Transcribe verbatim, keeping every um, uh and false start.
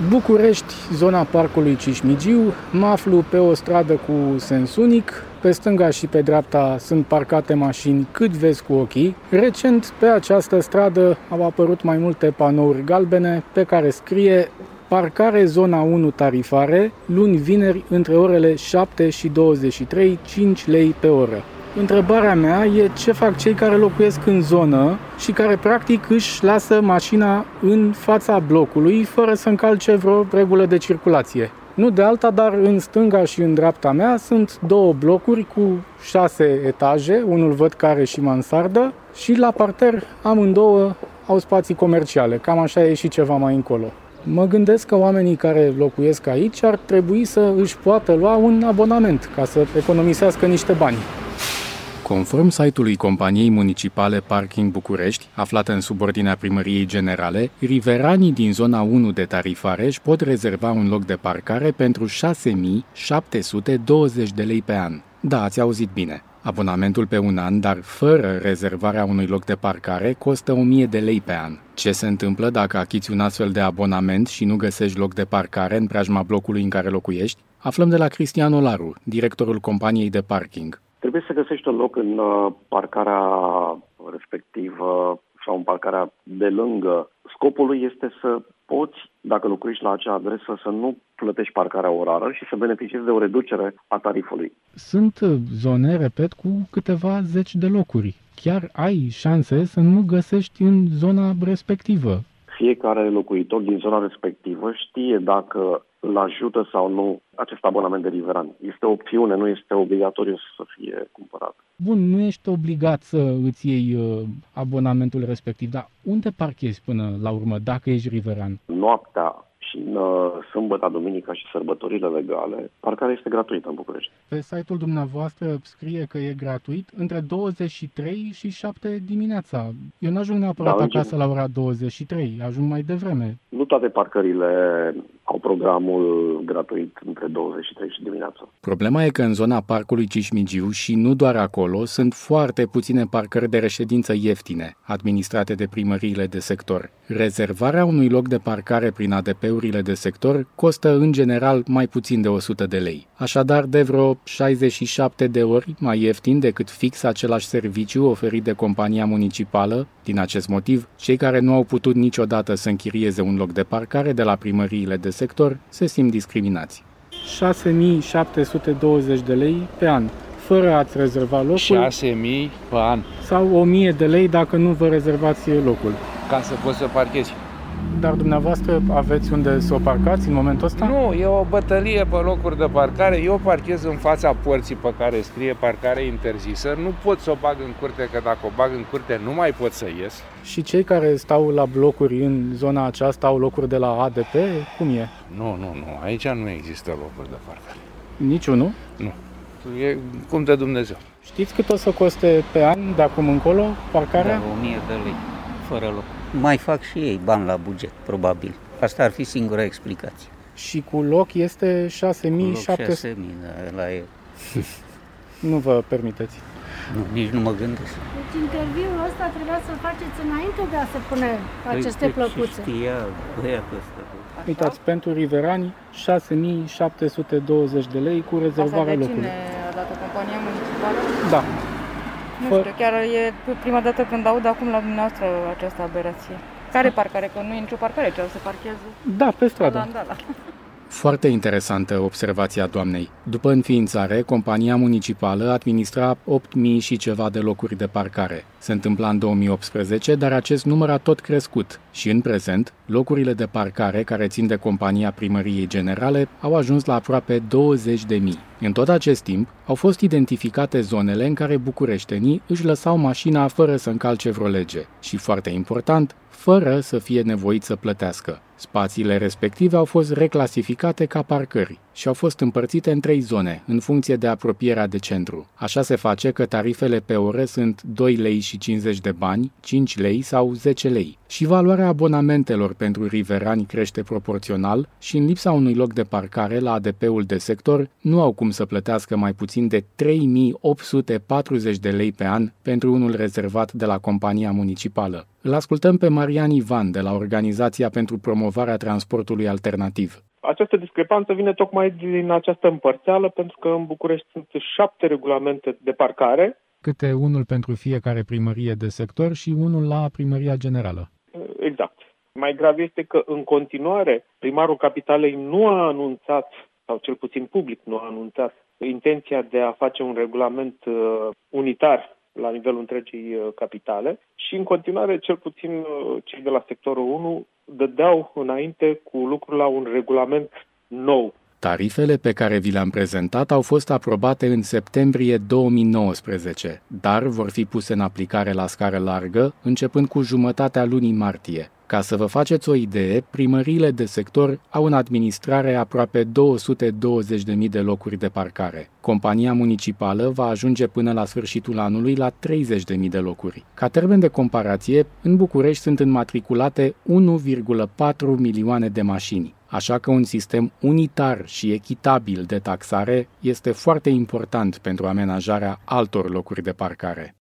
București, zona Parcului Cismigiu, mă aflu pe o stradă cu sens unic. Pe stânga și pe dreapta sunt parcate mașini cât vezi cu ochii. Recent, pe această stradă au apărut mai multe panouri galbene pe care scrie parcare zona unu tarifare, luni vineri între orele șapte și douăzeci și trei, cinci lei pe oră. Întrebarea mea e ce fac cei care locuiesc în zonă și care practic își lasă mașina în fața blocului fără să încalce vreo regulă de circulație. Nu de alta, dar în stânga și în dreapta mea sunt două blocuri cu șase etaje, unul văd că are și mansardă, și la parter amândouă au spații comerciale, cam așa e și ceva mai încolo. Mă gândesc că oamenii care locuiesc aici ar trebui să își poată lua un abonament ca să economisească niște bani. Conform site-ului companiei municipale Parking București, aflată în subordinea Primăriei Generale, riveranii din zona unu de tarifare își pot rezerva un loc de parcare pentru șase mii șapte sute douăzeci de lei pe an. Da, ați auzit bine. Abonamentul pe un an, dar fără rezervarea unui loc de parcare, costă o mie de lei pe an. Ce se întâmplă dacă achiți un astfel de abonament și nu găsești loc de parcare în preajma blocului în care locuiești? Aflăm de la Cristian Olaru, directorul companiei de parking. Trebuie să găsești un loc în parcarea respectivă sau în parcarea de lângă. Scopul lui este să poți, dacă locuiești la acea adresă, să nu plătești parcarea orară și să beneficiezi de o reducere a tarifului. Sunt zone, repet, cu câteva zeci de locuri. Chiar ai șanse să nu găsești în zona respectivă. Fiecare locuitor din zona respectivă știe dacă îl ajută sau nu acest abonament de riveran. Este o opțiune, nu este obligatoriu să fie cumpărat. Bun, nu ești obligat să îți iei uh, abonamentul respectiv, dar unde parchezi până la urmă, dacă ești riveran? Noaptea și în uh, sâmbătă, duminica și sărbătorile legale, parcarea este gratuită în București. Pe site-ul dumneavoastră scrie că e gratuit între douăzeci și trei și șapte dimineața. Eu n-ajung neapărat da, acasă la ora douăzeci și trei, ajung mai devreme. Nu toate parcările au programul gratuit între douăzeci și trei și dimineața. Problema e că în zona Parcului Cismigiu și nu doar acolo sunt foarte puține parcări de reședință ieftine, administrate de primăriile de sector. Rezervarea unui loc de parcare prin A D P-urile de sector costă în general mai puțin de o sută de lei. Așadar, de vreo șaizeci și șapte de ori mai ieftin decât fix același serviciu oferit de compania municipală. Din acest motiv, cei care nu au putut niciodată să închirieze un loc de parcare de la primăriile de sector se simt discriminați. șase mii șapte sute douăzeci de lei pe an, fără a-ți rezerva locul. șase mii pe an. Sau o mie de lei dacă nu vă rezervați locul. Ca să poți să parchezi. Dar dumneavoastră aveți unde să o parcați în momentul ăsta? Nu, e o bătălie pe locuri de parcare. Eu parchez în fața porții pe care scrie parcare interzisă. Nu pot să o bag în curte, că dacă o bag în curte nu mai pot să ies. Și cei care stau la blocuri în zona aceasta au locuri de la A D P? Cum e? Nu, nu, nu. Aici nu există locuri de parcare. Niciunul? Nu. E cum de Dumnezeu. Știți cât o să coste pe an de acum încolo parcarea? Da, o mie de lei, fără loc. Mai fac și ei bani la buget, probabil. Asta ar fi singura explicație. Și cu loc este șase mii șapte sute? șase mii la el. Nu vă permiteți? Nu, nici nu mă gândesc. Deci interviul ăsta trebuia să-l faceți înainte de a se pune aceste păi, plăcuțe. Știa băiatul ăsta. Uitați, pentru riverani, șase mii șapte sute douăzeci de lei cu rezervarea locului. Asta de cine a dat-o, compania municipală? Da. Nu știu, chiar e prima dată când aud acum la dumneavoastră această aberație. Care parcare? Că nu e nicio parcare, ce se parchează? Da, pe stradă. Da, da, da. Foarte interesantă observația doamnei. După înființare, compania municipală administra opt mii și ceva de locuri de parcare. Se întâmpla în două mii optsprezece, dar acest număr a tot crescut și în prezent, locurile de parcare care țin de compania Primăriei Generale au ajuns la aproape douăzeci de mii. În tot acest timp, au fost identificate zonele în care bucureștenii își lăsau mașina fără să încalce vreo lege și, foarte important, fără să fie nevoiți să plătească. Spațiile respective au fost reclasificate ca parcări. și au fost împărțite în trei zone, în funcție de apropierea de centru. Așa se face că tarifele pe oră sunt doi lei și cincizeci de bani, cinci lei sau zece lei. Și valoarea abonamentelor pentru riverani crește proporțional și în lipsa unui loc de parcare la A D P-ul de sector nu au cum să plătească mai puțin de trei mii opt sute patruzeci de lei pe an pentru unul rezervat de la compania municipală. Îl ascultăm pe Marian Ivan de la Organizația pentru Promovarea Transportului Alternativ. Această discrepanță vine tocmai din această împărțeală, pentru că în București sunt șapte regulamente de parcare. Câte unul pentru fiecare primărie de sector și unul la Primăria Generală. Exact. Mai grav este că în continuare primarul Capitalei nu a anunțat, sau cel puțin public nu a anunțat, intenția de a face un regulament uh, unitar la nivelul întregii uh, capitale și în continuare cel puțin uh, cei de la sectorul unu dădeau înainte cu lucrul la un regulament nou. Tarifele pe care vi le-am prezentat au fost aprobate în septembrie două mii nouăsprezece, dar vor fi puse în aplicare la scară largă, începând cu jumătatea lunii martie. Ca să vă faceți o idee, primăriile de sector au în administrare aproape două sute douăzeci de mii de locuri de parcare. Compania municipală va ajunge până la sfârșitul anului la treizeci de mii de locuri. Ca termen de comparație, în București sunt înmatriculate unu virgulă patru milioane de mașini. Așa că un sistem unitar și echitabil de taxare este foarte important pentru amenajarea altor locuri de parcare.